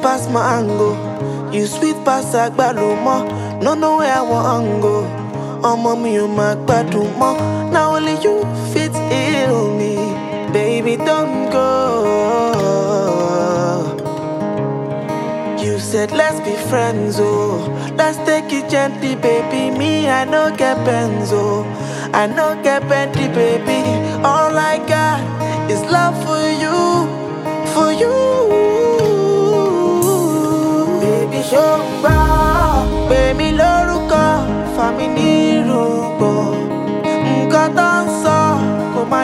pass mango, you sweet pass agbalumo. No know where I want go. Mommy, you my more. Now only you fit heal me. Baby, don't go. You said let's be friends, oh. Let's take it gently, baby. Me, I no get benzo. I no get bendy, baby. All I got is love for you.